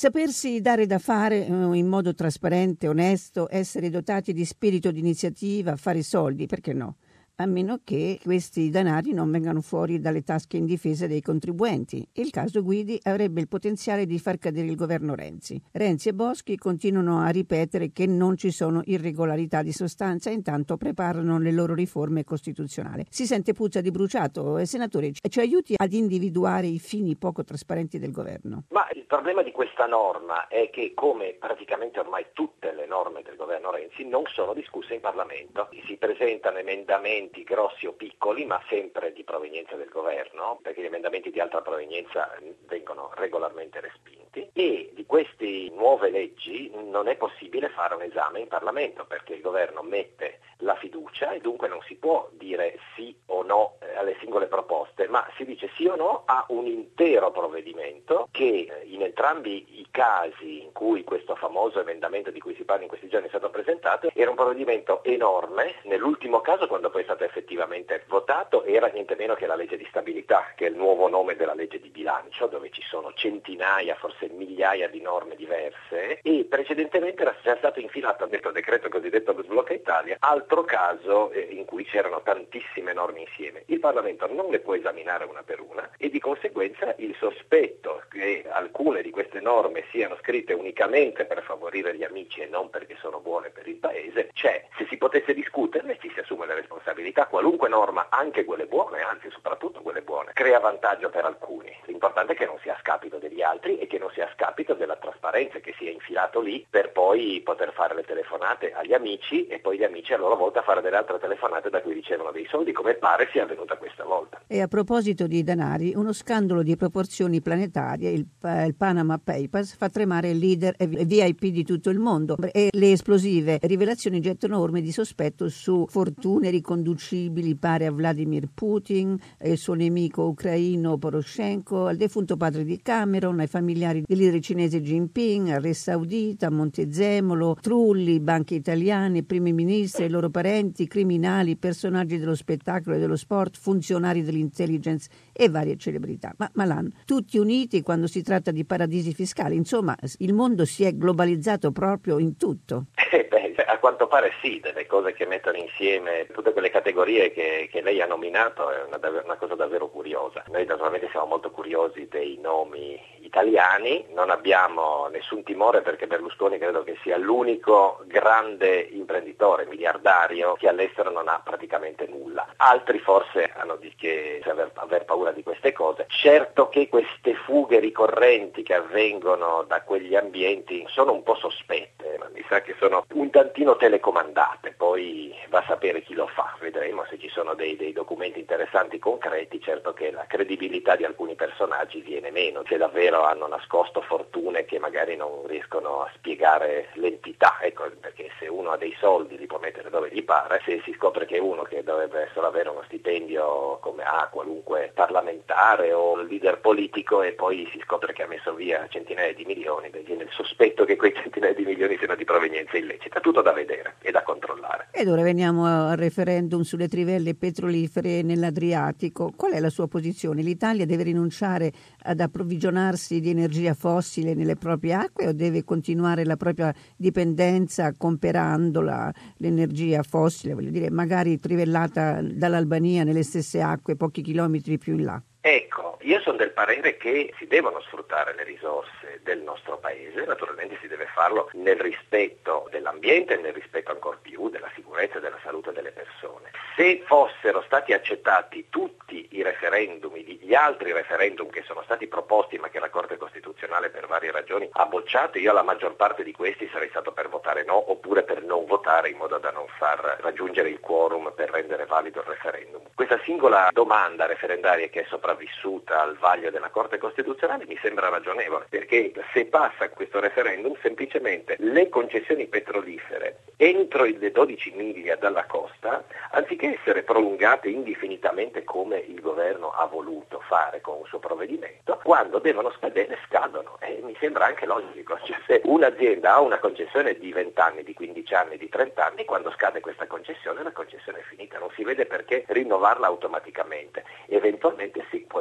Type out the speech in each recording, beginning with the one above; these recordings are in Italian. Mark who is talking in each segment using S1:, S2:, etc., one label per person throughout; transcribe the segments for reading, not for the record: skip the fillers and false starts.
S1: Sapersi dare da fare in modo trasparente, onesto, essere dotati di spirito di iniziativa, fare soldi, perché no? A meno che questi denari non vengano fuori dalle tasche indifese dei contribuenti. Il caso Guidi avrebbe il potenziale di far cadere il governo Renzi. Renzi e Boschi continuano a ripetere che non ci sono irregolarità di sostanza e intanto preparano le loro riforme costituzionali. Si sente puzza di bruciato. Senatore, ci aiuti ad individuare i fini poco trasparenti del governo?
S2: Ma il problema di questa norma è che, come praticamente ormai tutte le norme del governo Renzi, non sono discusse in Parlamento. Si presentano emendamenti grossi o piccoli, ma sempre di provenienza del governo, perché gli emendamenti di altra provenienza vengono regolarmente respinti, e di queste nuove leggi non è possibile fare un esame in Parlamento, perché il governo mette la fiducia e dunque non si può dire sì o no alle singole proposte, ma si dice sì o no a un intero provvedimento che in entrambi i casi in cui questo famoso emendamento di cui si parla in questi giorni è stato presentato era un provvedimento enorme. Nell'ultimo caso, quando poi è stato effettivamente votato, era niente meno che la legge di stabilità, che è il nuovo nome della legge di bilancio, dove ci sono centinaia, forse migliaia di norme diverse, e precedentemente era già stato infilato dentro il decreto cosiddetto Sblocca Italia, altro caso in cui c'erano tantissime norme insieme. Il Parlamento non le può esaminare una per una e di conseguenza il sospetto che alcune di queste norme siano scritte unicamente per favorire gli amici e non perché sono buone per il Paese c'è. Se si potesse discuterne ci si assume le responsabilità. Qualunque norma, anche quelle buone, anzi soprattutto quelle buone, crea vantaggio per alcuni. L'importante è che non sia a scapito degli altri e che non sia a scapito della trasparenza, che sia infilato lì per poi poter fare le telefonate agli amici e poi gli amici a loro volta fare delle altre telefonate da cui ricevono dei soldi, come pare sia avvenuta questa volta.
S1: E a proposito di denari, uno scandalo di proporzioni planetarie, il Panama Papers, fa tremare il leader e VIP di tutto il mondo, e le esplosive rivelazioni gettano orme di sospetto su fortune riconducibili pari a Vladimir Putin, il suo nemico ucraino Poroshenko, al defunto padre di Cameron, ai familiari del leader cinese Jinping, al re saudita, Montezemolo, trulli, banche italiane, primi ministri, i loro parenti, criminali, personaggi dello spettacolo e dello sport, funzionari dell'intelligence e varie celebrità. Ma Malan, tutti uniti quando si tratta di paradisi fiscali. Insomma, il mondo si è globalizzato proprio in tutto.
S2: A quanto pare sì, delle cose che mettono insieme tutte quelle categorie che lei ha nominato è una cosa davvero curiosa. Noi naturalmente siamo molto curiosi dei nomi italiani, non abbiamo nessun timore perché Berlusconi credo che sia l'unico grande imprenditore miliardario che all'estero non ha praticamente nulla. Altri forse hanno di che aver paura di queste cose. Certo che queste fughe ricorrenti che avvengono da quegli ambienti sono un po' sospette, ma mi sa che sono un tantino telecomandate, poi va a sapere chi lo fa, vedremo se ci sono dei documenti interessanti concreti. Certo che la credibilità di alcuni personaggi viene meno, se davvero hanno nascosto fortune che magari non riescono a spiegare l'entità, ecco, perché se uno ha dei soldi li può mettere dove gli pare, se si scopre che uno che dovrebbe solo avere uno stipendio come ha qualunque parlamentare o leader politico e poi si scopre che ha messo via centinaia di milioni, viene il sospetto che quei centinaia di milioni siano di provenienza illecita. Tutto da vedere e da controllare.
S1: Ed ora veniamo al referendum sulle trivelle petrolifere nell'Adriatico. Qual è la sua posizione? L'Italia deve rinunciare ad approvvigionarsi di energia fossile nelle proprie acque o deve continuare la propria dipendenza comperando l'energia fossile, voglio dire, magari trivellata dall'Albania nelle stesse acque pochi chilometri più in là?
S2: Ecco, io sono del parere che si devono sfruttare le risorse del nostro paese, naturalmente si deve farlo nel rispetto dell'ambiente e nel rispetto ancor più della sicurezza e della salute delle persone. Se fossero stati accettati tutti i referendum, gli altri referendum che sono stati proposti ma che la Corte Costituzionale per varie ragioni ha bocciato, io alla maggior parte di questi sarei stato per votare no oppure per non votare in modo da non far raggiungere il quorum per rendere valido il referendum. Questa singola domanda referendaria che è sopravvissuta al vaglio della Corte Costituzionale mi sembra ragionevole, perché se passa questo referendum semplicemente le concessioni petrolifere entro le 12 miglia dalla costa, anziché essere prolungate indefinitamente come il governo ha voluto fare con un suo provvedimento, quando devono scadere scadono, e mi sembra anche logico. Cioè, se un'azienda ha una concessione di 20 anni, di 15 anni, di 30 anni, quando scade questa concessione la concessione è finita, non si vede perché rinnovarla automaticamente. Eventualmente si potrà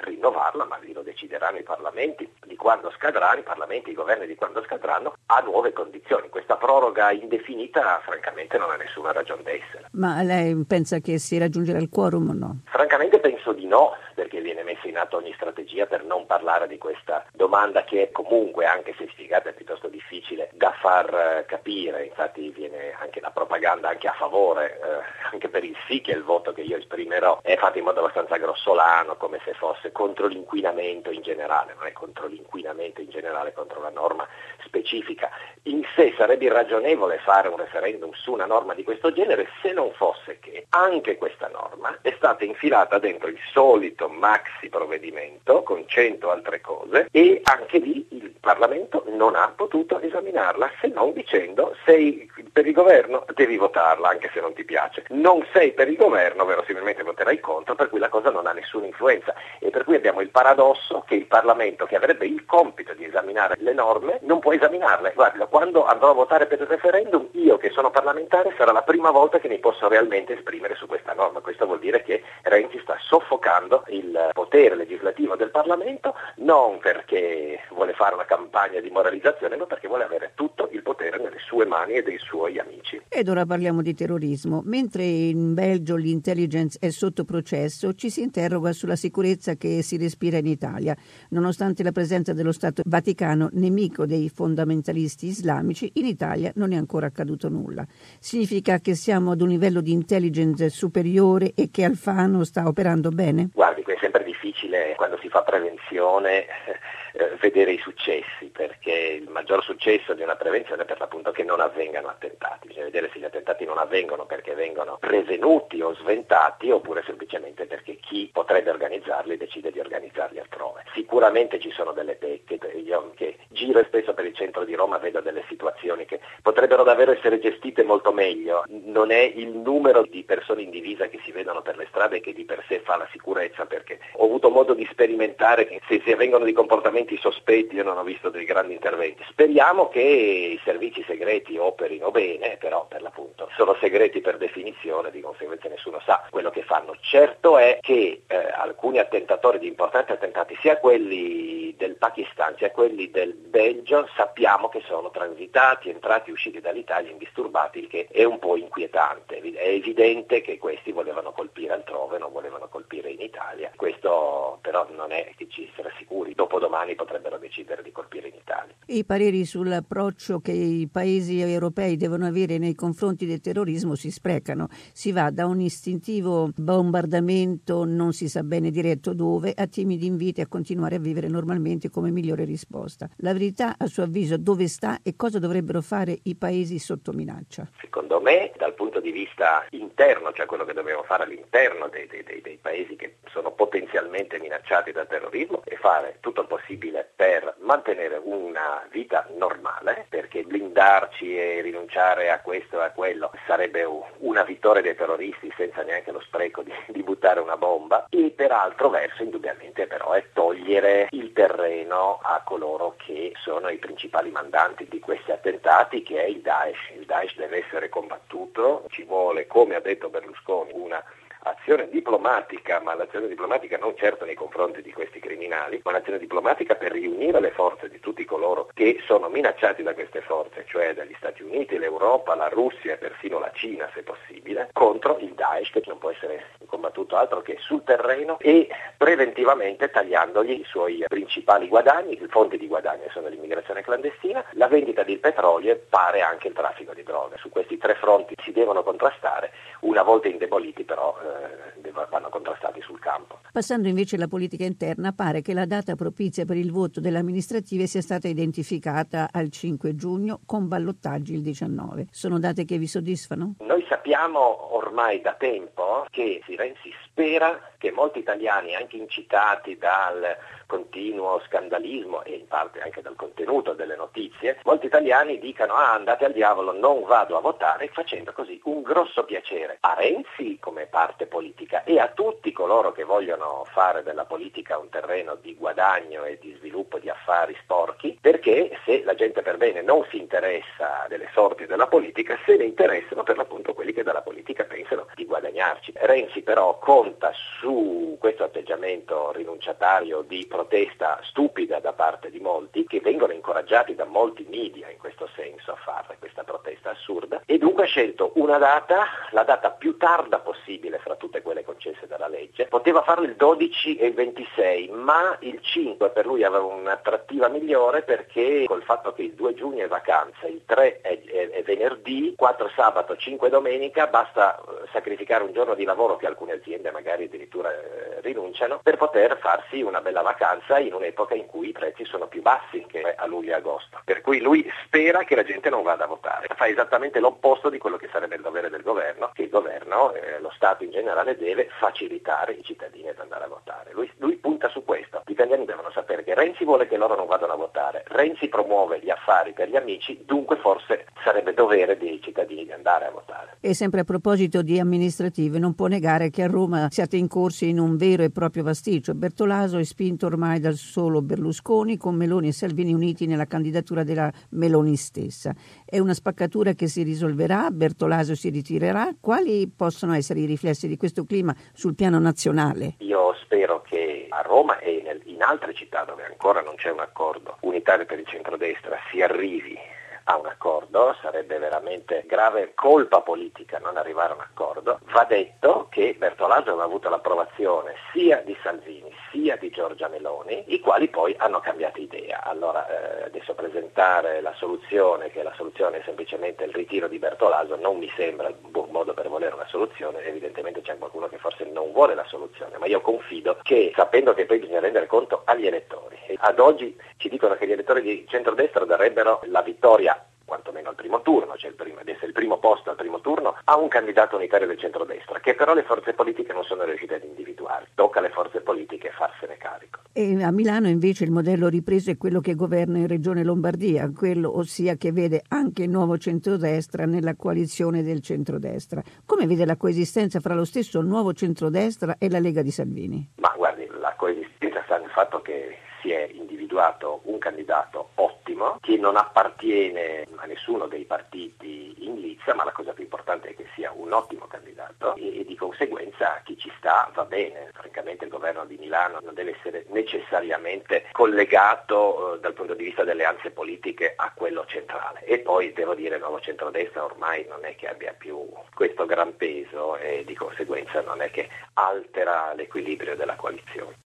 S2: rinnovarla, ma lo decideranno i parlamenti di quando scadranno, i parlamenti, i governi di quando scadranno, a nuove condizioni. Questa proroga indefinita francamente non ha nessuna ragione d'essere.
S1: Ma lei pensa che si raggiungerà il quorum o no?
S2: Francamente penso di no, perché viene messa in atto ogni strategia per non parlare di questa domanda che è comunque, anche se spiegata, è piuttosto difficile da far capire. Infatti viene anche la propaganda anche a favore, anche per il sì, che è il voto che io esprimerò, è fatta in modo abbastanza grossolano, come se fosse contro l'inquinamento in generale. Non è contro l'inquinamento in generale, è contro la norma specifica. In sé sarebbe irragionevole fare un referendum su una norma di questo genere, se non fosse che anche questa norma è stata infilata dentro il solito maxi provvedimento con 100 altre cose, e anche lì il Parlamento non ha potuto esaminarla, se non dicendo: sei per il governo, devi votarla anche se non ti piace, non sei per il governo, verosimilmente voterai contro, per cui la cosa non ha nessuna influenza, e per cui abbiamo il paradosso che il Parlamento, che avrebbe il compito di esaminare le norme, non può esaminarle. Guarda, quando andrò a votare per il referendum, io che sono parlamentare sarà la prima volta che mi posso realmente esprimere su questa norma. Questo vuol dire che Renzi sta soffocando il potere legislativo del Parlamento, non perché vuole fare una campagna di moralizzazione, ma perché vuole avere tutto il potere nelle sue mani e dei suoi amici.
S1: Ed ora parliamo di terrorismo. Mentre in Belgio l'intelligence è sotto processo, ci si interroga sulla sicurezza che si respira in Italia. Nonostante la presenza dello Stato Vaticano, nemico dei fondamentalisti islamici, in Italia non è ancora accaduto nulla. Significa che siamo ad un livello di intelligence superiore e che Alfano sta operando bene?
S2: Guardi, è sempre difficile quando si fa prevenzione vedere i successi, perché il maggior successo di una prevenzione è per l'appunto che non avvengano attentati. Bisogna vedere se gli attentati non avvengono perché vengono prevenuti o sventati, oppure semplicemente perché chi potrebbe organizzarli decide di organizzarli altrove. Sicuramente ci sono delle pecche. Io che giro spesso per il centro di Roma vedo delle situazioni che potrebbero davvero essere gestite molto meglio. Non è il numero di persone in divisa che si vedono per le strade che di per sé fa la sicurezza, perché ho avuto modo di sperimentare che se si avvengono di comportamenti sospetti, io non ho visto dei grandi interventi. Speriamo che i servizi segreti operino bene, però per l'appunto sono segreti per definizione, di conseguenza nessuno sa quello che fanno. Certo è che alcuni attentatori di importanti attentati, sia quelli del Pakistan sia quelli del Belgio, sappiamo che sono transitati, entrati e usciti dall'Italia indisturbati, il che è un po' inquietante. È evidente che questi volevano colpire altrove, non volevano colpire in Italia. Questo però non è che ci si rassicuri, dopodomani potrebbero decidere di colpire in Italia.
S1: I pareri sull'approccio che i paesi europei devono avere nei confronti del terrorismo si sprecano. Si va da un istintivo bombardamento, non si sa bene diretto dove, a timidi inviti a continuare a vivere normalmente come migliore risposta. La verità, a suo avviso, dove sta e cosa dovrebbero fare i paesi sotto minaccia?
S2: Secondo me, dal punto di vista interno, cioè quello che dobbiamo fare all'interno dei paesi che sono potenzialmente minacciati dal terrorismo, è fare tutto il possibile per mantenere una vita normale, perché blindarci e rinunciare a questo e a quello sarebbe una vittoria dei terroristi senza neanche lo spreco di buttare una bomba, e per altro verso indubbiamente però è togliere il terreno a coloro che sono i principali mandanti di questi attentati, che è il Daesh. Il Daesh deve essere combattuto, ci vuole, come ha detto Berlusconi, una azione diplomatica, ma l'azione diplomatica non certo nei confronti di questi criminali, ma un'azione diplomatica per riunire le forze di tutti coloro che sono minacciati da queste forze, cioè dagli Stati Uniti, l'Europa, la Russia e persino la Cina, se possibile, contro il Daesh, che non può essere combattuto altro che sul terreno e preventivamente tagliandogli i suoi principali guadagni. Le fonti di guadagno sono l'immigrazione clandestina, la vendita di petrolio e pare anche il traffico di droga. Su questi tre fronti si devono contrastare, una volta indeboliti però vanno contrastati sul campo.
S1: Passando invece alla politica interna, pare che la data propizia per il voto delle amministrative sia stata identificata al 5 giugno con ballottaggi il 19. Sono date che vi soddisfano?
S2: Noi sappiamo ormai da tempo che Renzi spera che molti italiani, anche incitati dal continuo scandalismo e in parte anche dal contenuto delle notizie, molti italiani dicano andate al diavolo, non vado a votare, facendo così un grosso piacere a Renzi come parte politica e a tutti coloro che vogliono fare della politica un terreno di guadagno e di sviluppo di affari sporchi, perché se la gente per bene non si interessa delle sorti della politica, se ne interessano per l'appunto quelli che dalla politica pensano di guadagnarci. Renzi però, come conta su questo atteggiamento rinunciatario di protesta stupida da parte di molti, che vengono incoraggiati da molti media in questo senso a fare questa protesta assurda, e dunque ha scelto una data, la data più tarda possibile fra tutte quelle concesse dalla legge. Poteva farlo il 12 e il 26, ma il 5 per lui aveva un'attrattiva migliore, perché col fatto che il 2 giugno è vacanza, il 3 è venerdì, 4 sabato, 5 domenica, basta sacrificare un giorno di lavoro, che alcune aziende magari addirittura rinunciano, per poter farsi una bella vacanza in un'epoca in cui i prezzi sono più bassi che a luglio e agosto. Per cui lui spera che la gente non vada a votare, fa esattamente l'opposto di quello che sarebbe il dovere del governo, che il governo, lo Stato in generale, deve facilitare i cittadini ad andare a votare. Lui punta su questo. Gli italiani devono sapere che Renzi vuole che loro non vadano a votare, Renzi promuove gli affari per gli amici, dunque forse sarebbe dovere dei cittadini di andare a votare.
S1: E sempre a proposito di amministrative, non può negare che a Roma siate incorsi in un vero e proprio pasticcio. Bertolaso è spinto ormai dal solo Berlusconi, con Meloni e Salvini uniti nella candidatura della Meloni stessa. È una spaccatura che si risolverà? Bertolaso si ritirerà? Quali possono essere i riflessi di questo clima sul piano nazionale?
S2: Io spero che a Roma e in altre città dove ancora non c'è un accordo unitario per il centrodestra si arrivi a un accordo. Sarebbe veramente grave colpa politica non arrivare a un accordo. Va detto che Bertolaso aveva avuto l'approvazione sia di Salvini sia di Giorgia Meloni, i quali poi hanno cambiato idea. Allora adesso presentare la soluzione, che la soluzione è semplicemente il ritiro di Bertolaso, non mi sembra il buon modo per volere una soluzione. Evidentemente c'è qualcuno che forse non vuole la soluzione, ma io confido che, sapendo che poi bisogna rendere conto agli elettori, e ad oggi ci dicono che gli elettori di centrodestra darebbero la vittoria quantomeno al primo turno, cioè di essere il primo posto al primo turno, a un candidato unitario del centrodestra, che però le forze politiche non sono riuscite ad individuare. Tocca alle forze politiche farsene carico.
S1: E a Milano invece il modello ripreso è quello che governa in Regione Lombardia, quello ossia che vede anche il nuovo centrodestra nella coalizione del centrodestra. Come vede la coesistenza fra lo stesso nuovo centrodestra e la Lega di Salvini?
S2: Ma guardi, la coesistenza sta nel fatto che si è individuato un candidato ottimo che non appartiene a nessuno dei partiti in lizza, ma la cosa più importante è che sia un ottimo candidato e di conseguenza chi ci sta va bene. Francamente il governo di Milano non deve essere necessariamente collegato dal punto di vista delle alleanze politiche a quello centrale. E poi devo dire, il nuovo centrodestra ormai non è che abbia più questo gran peso e di conseguenza non è che altera l'equilibrio della coalizione.